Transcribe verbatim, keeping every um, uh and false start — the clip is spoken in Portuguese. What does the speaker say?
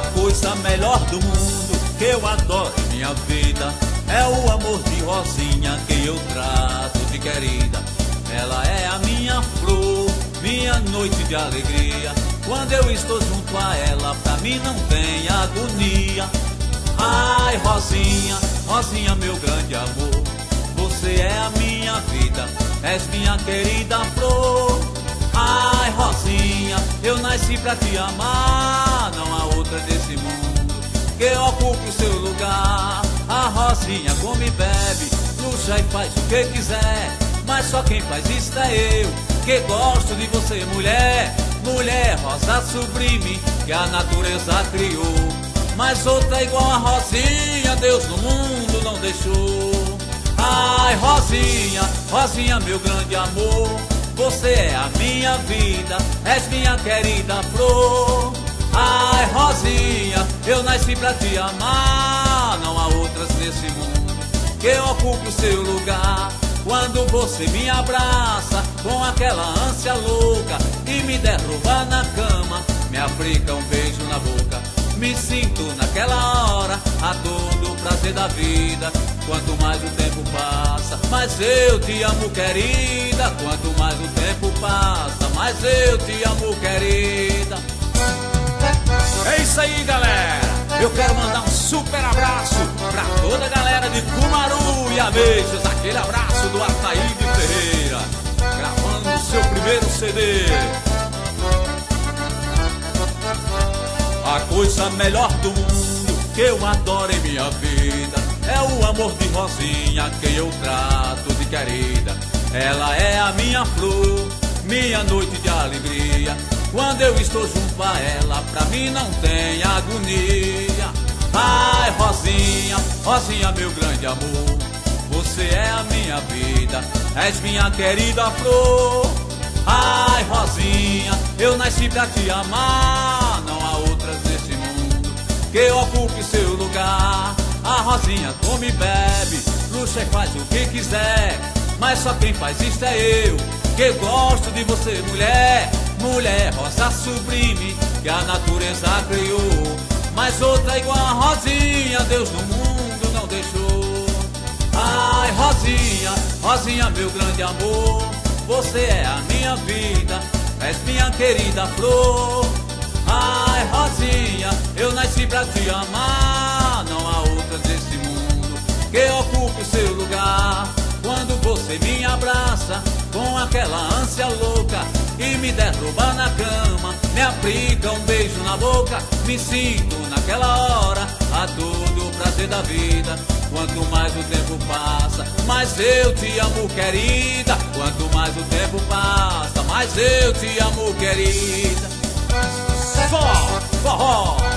coisa melhor do mundo que eu adoro em minha vida é o amor de Rosinha que eu trato de querida. Ela é a minha flor, minha noite de alegria. Quando eu estou junto a ela, pra mim não tem agonia. Ai, Rosinha, Rosinha, meu grande amor, você é a minha vida, és minha querida flor. Ai, Rosinha, eu nasci pra te amar, não há outra desse mundo que ocupe o seu lugar. A Rosinha come e bebe, luxa e faz o que quiser, mas só quem faz isso é eu, que gosto de você, mulher. Mulher, rosa sublime, que a natureza criou, mas outra igual a Rosinha, Deus no mundo não deixou. Ai, Rosinha, Rosinha, meu grande amor, você é a minha vida, és minha querida flor. Ai, Rosinha, eu nasci pra te amar, não há outras nesse mundo que ocupe o seu lugar. Quando você me abraça com aquela ânsia louca e me derruba na cama, me aplica um beijo na boca, me sinto naquela hora a todo o prazer da vida. Quanto mais o tempo passa, mais eu te amo, querida. Quanto mais o tempo passa, mais eu te amo, querida. É isso aí, galera. Eu quero mandar um super abraço pra toda a galera de Cumaru e Ameixas. Aquele abraço do Ataíde Ferreira, gravando o seu primeiro C D. A coisa melhor do mundo que eu adoro em minha vida é o amor de Rosinha que eu trato de querida. Ela é a minha flor, minha noite de alegria. Quando eu estou junto a ela, pra mim não tem agonia. Ai, Rosinha, Rosinha, meu grande amor, você é a minha vida, és minha querida flor. Ai, Rosinha, eu nasci pra te amar, não há outras nesse mundo que ocupe seu lugar. A Rosinha come e bebe, luxa e faz o que quiser, mas só quem faz isso é eu, que gosto de você, mulher. Mulher, rosa sublime, que a natureza criou, mas outra igual a Rosinha, Deus no mundo não deixou. Ai, Rosinha, Rosinha, meu grande amor, você é a minha vida, és minha querida flor. Ai, Rosinha, eu nasci pra te amar, não há outra desse mundo que ocupe o seu lugar. Quando você me abraça com aquela ânsia louca e me derruba na cama, me aplica um beijo na boca, me sinto naquela hora a todo o prazer da vida. Quanto mais o tempo passa, mais eu te amo, querida. Quanto mais o tempo passa, mais eu te amo, querida. Só forró!